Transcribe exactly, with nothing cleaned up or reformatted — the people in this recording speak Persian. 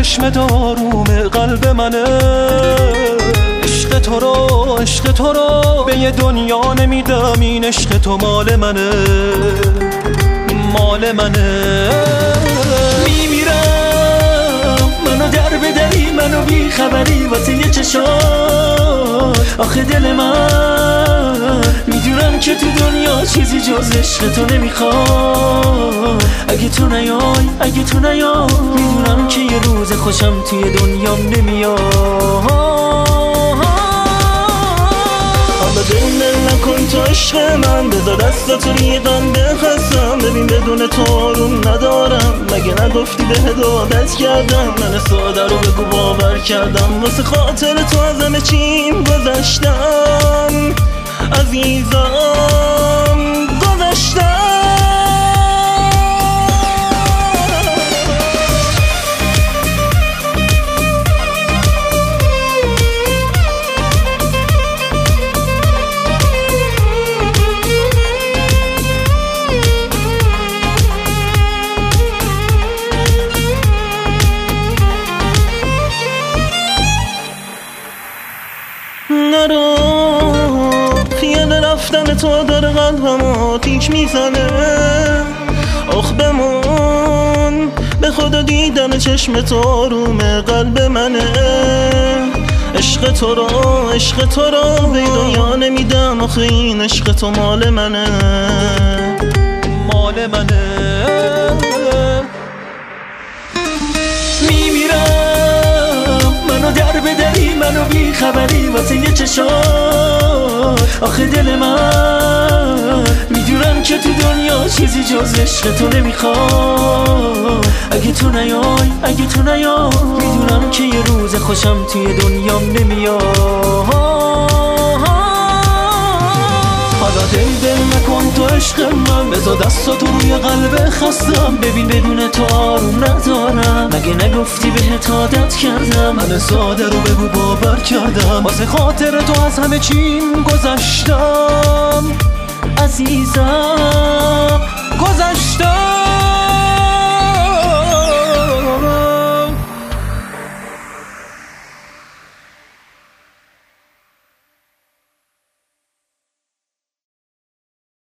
چشمت آروم قلب منه. عشق تو رو عشق تو رو به یه دنیا نمیدم، این عشق تو مال منه مال منه. میمیرم منو در بدری، منو بی خبری واسه یه چشات. آخه دل من میدونم که تو دنیا چیزی جز عشق تو نمیخواد. اگه تو نیای اگه تو نیای میدونم که یه روز خوشم توی دنیام نمیاد. حالا دل نکن تو عشق من، بذار دستاتو ریقم بخستم. ببین بدون تو آروم ندارم، مگه نگفتی بهت عادت کردم. من ساده رو بگو باور کردم، واسه خاطر تو از همه چیم گذشتم عزیزم گذشتم. نرو خیال رفتن تو داره قلبم آتیش میزنه. آخ بمون به خدا دیدن چشم تو آروم قلب منه. عشق تو رو عشق تو رو به دنیا نمیدم، آخه این عشق تو مال منه مال منه. میمیرم منو در بدری، منو بی خبری واسه یه چشات. آخه دل من میدونم که تو دنیا چیزی جز عشق تو نمیخواد. اگه تو نیای اگه تو نیای میدونم که یه روز خوشم توی دنیام نمیاد. حالا دل دل نکن تو عشق من، بذار دستاتو روی قلب خستم. ببین بدون تو آروم ندارم، مگه نگفتی بهت عادت کردم. من ساده رو بگو باور کردم، واسه خاطر تو از همه چیم گذشتم عزیزم.